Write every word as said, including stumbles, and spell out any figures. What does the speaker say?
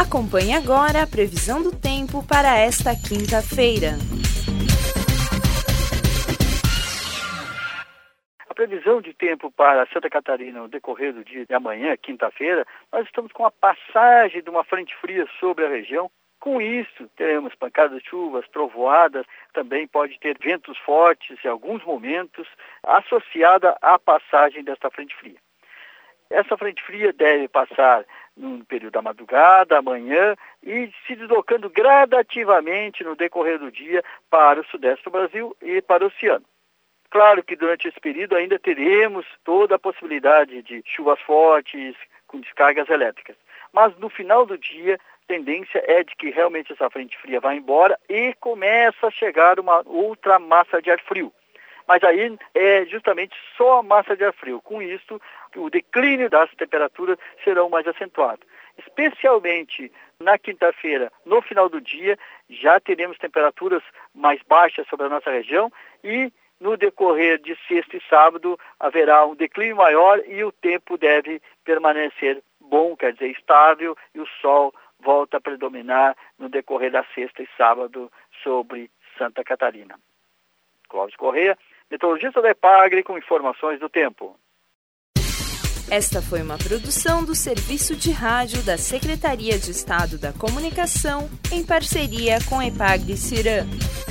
Acompanhe agora a previsão do tempo para esta quinta-feira. A previsão de tempo para Santa Catarina no decorrer do dia de amanhã, quinta-feira, nós estamos com a passagem de uma frente fria sobre a região. Com isso, teremos pancadas de chuvas, trovoadas, também pode ter ventos fortes em alguns momentos, associada à passagem desta frente fria. Essa frente fria deve passar no período da madrugada, amanhã, e se deslocando gradativamente no decorrer do dia para o sudeste do Brasil e para o oceano. Claro que durante esse período ainda teremos toda a possibilidade de chuvas fortes com descargas elétricas. Mas no final do dia, a tendência é de que realmente essa frente fria vá embora e começa a chegar uma outra massa de ar frio. Mas aí é justamente só a massa de ar frio. Com isso, o declínio das temperaturas serão mais acentuados. Especialmente na quinta-feira, no final do dia, já teremos temperaturas mais baixas sobre a nossa região e no decorrer de sexta e sábado haverá um declínio maior e o tempo deve permanecer bom, quer dizer, estável, e o sol volta a predominar no decorrer da sexta e sábado sobre Santa Catarina. Clóvis Corrêa, meteorologista da EPAGRE, com informações do tempo. Esta foi uma produção do Serviço de Rádio da Secretaria de Estado da Comunicação, em parceria com a EPAGRE-Ciram.